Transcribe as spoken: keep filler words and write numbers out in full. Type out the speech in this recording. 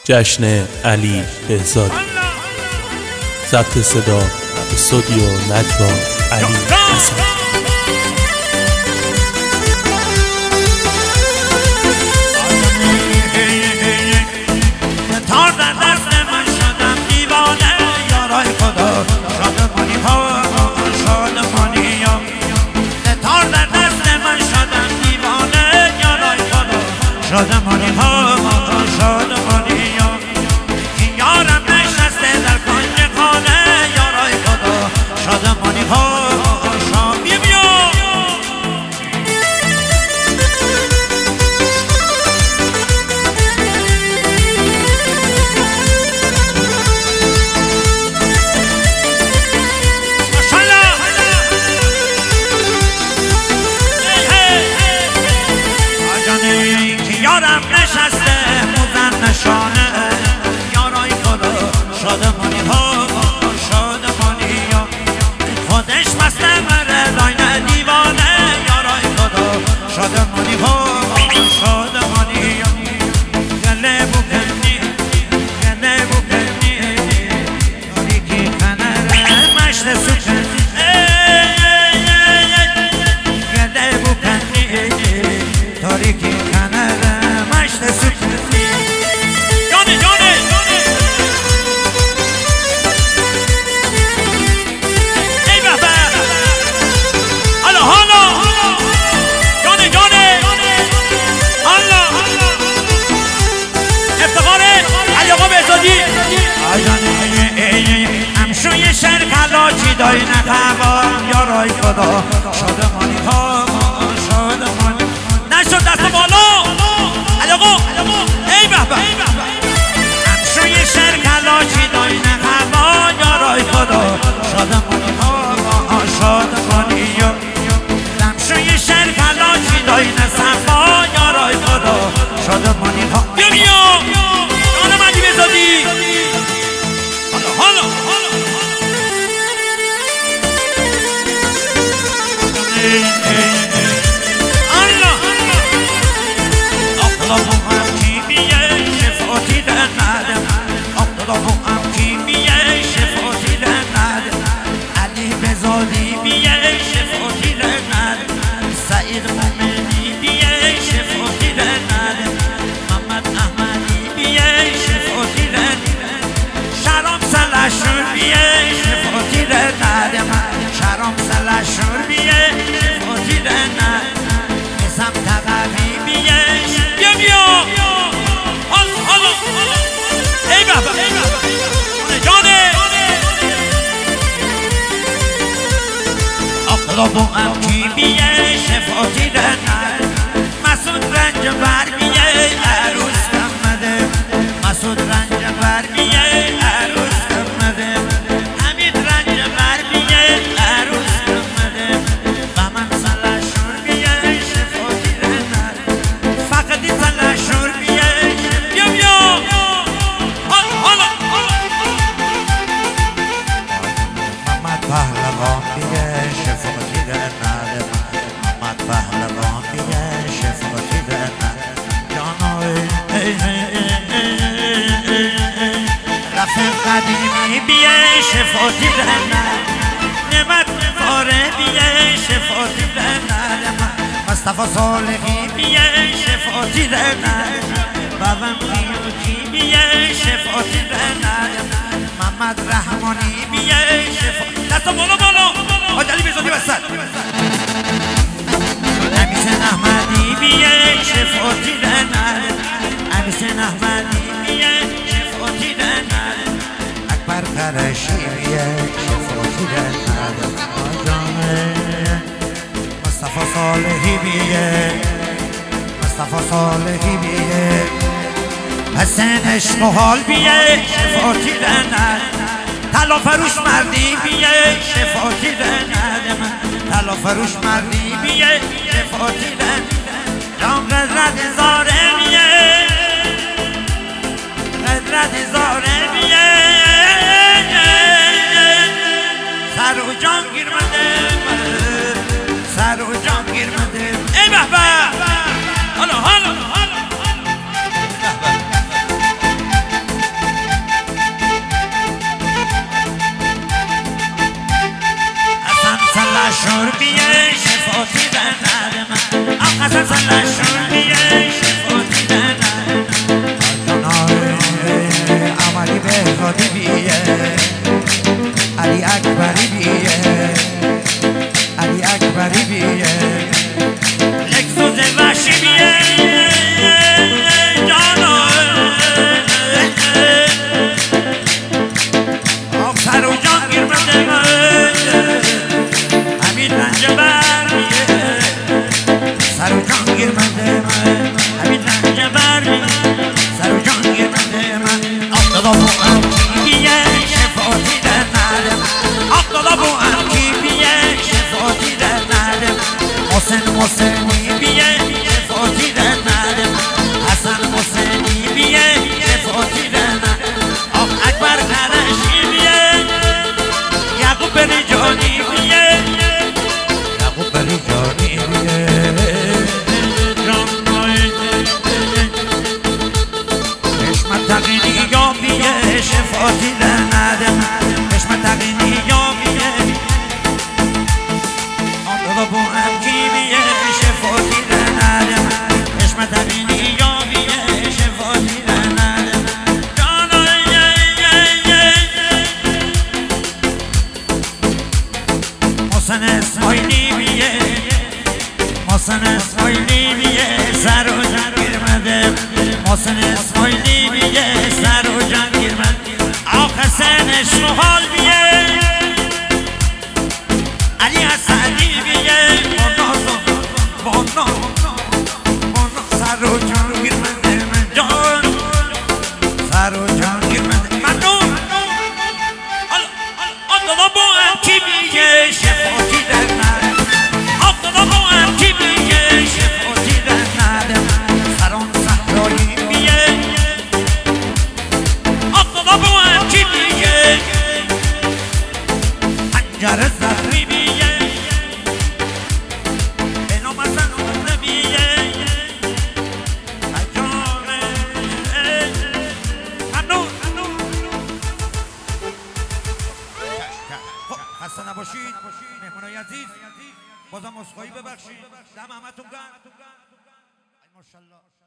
جشن علی بهزادی. ضبط صدا استودیو نجوا علی بهزادی. تار در دست من شدم دیوانه یارای خدا شادمانی ها شادمانی ها. تار در دست من شدم دیوانه یارای خدا شادمانی ها شادمانی ها. یارم نشسته در کنج خانه یارای خدا شادمانی ها شاد بیا بیا. یارم نشسته موزن نشانه یارای خدا شادمانی ها شادمانی ها. خودش بسته مره راین دیوانه یارای خدا شادمانی ها شادمانی ها. گله بکنی گله بکنی تاریکی خنره مشت سکنی گله بکنی تاریکی خنره جانه جانه ای بابا حالا حالا جانه جانه حالا افتخار علی آقا بهزادی همشوی شرکلاچی دای نخوام یارای خدا شادمانی ها شادمانی نشد دست بالا علی آقا ای بابا همشوی شرکلاچی دای نخوام یارای خدا شادمانی ها شادمانی ها. همشوی شرکلاچی دای نخوام یارای خدا شادمانی ها. بیا بیا جانم علی بهزادی حالا حالا حالا آقلابوام کیمیه شفاتی در ندم آقلابوام کیمیه شفاتی در ندم علی بهزادی بیه شفاتی در ندم سعید مومنی بیه شفاتی در ندم محمد احمدی بیه شفاتی در ندم شرام سلاشور بیه شفاتی در ندم شرام سلاشور بیه شفاتی در ندم نسم تقوی بیه بیا بیا حالا حالا ای بابا جانه آقلابوام کی بیه شفاتی در ندم مسعود رنج بر بیه عروس آمده مسعود رنج بر بیه عروس آمده حمید رنج بر بیه عروس آمده و من سلاشور بیه شفاتی در ندم فقدی سلاشور بیه بیا بیا حالا حالا محمد پهلوان بیه شفاتی در ندم محمد پهلوان بیه شفاتی در ندم جانوی رفیق قدیمی بیه شفاتی در ندم نعمت فاره بیه شفاتی در ندم مصطفی صالحی بیه شفاتی در ندم بابم قیوتی بیه شفاتی در ندم محمد رحمانی بیه شفاتی دستا بالا بالا حاج علی بهزادی وسط امیسن احمدی بیه شفاتی در ندم امیسن احمدی بیه شفاتی در ندم اکبر قرشی بیه شفاتی در ندم مصطفی صالحی بیه مصطفی صالحی بیه حسین عشق و حال بیه شفاتی در ندم طلا فروش مردی بیه شفاتی در ندم طلا فروش مردی بیه شفاتی در جان قدرت زاره بیه قدرت زاره بیه سر و جان گیرمده سر و جان گیرمده ای بابا حالا حالا غزلشون بیه شفاتی دنن عملی بهزادی بیه علی اکبری بیه علی اکبری بیه لکسوس وحشی بیه جانا آف سر و جان گرمده همین رنج بر بیه سر و جان گرمده همین رنج بر بیه سر و جان گرمده من آف دادا بو امکی بیه شفاتی در ندم آف دادا بو امکی بیه شفاتی در ندم حسین حسینی بیه شفاتی در ندم حسن حسینی بیه شفاتی در ندم آف اکبر قرشی بیه یعقوب رجانی بیه یعقوب رجانی بیه حشمت تقینی یا بیه شفاتی در ندم حشمت تقینی یا بیه آن بو امکی بیه شفاتی در ندم حشمت تقینی یا بیه شفاتی در ندم محسن اسماعیلی بیه محسن اسماعیلی بیه سر و جان گرمده محسن اسماعیلی بیه سر و جان گرمده آق حسین شمال بیه علی حسنی بیه بانازو بانازو بانازو سر و جان گرمده من جان سر و جان گرمده من نون آن دادا با امکی بیه شفاتی در ندم آن دادا با امکی بیه شفاتی در ندم سران صحرایی بیه آن دادا با امکی بیه پنجره زهری بیه به نام زنونه بیه اجانه هنون خسته نباشید مهمانای عزیز بازم عذرخواهی ببخشید دم همتون گرم ماشاءالله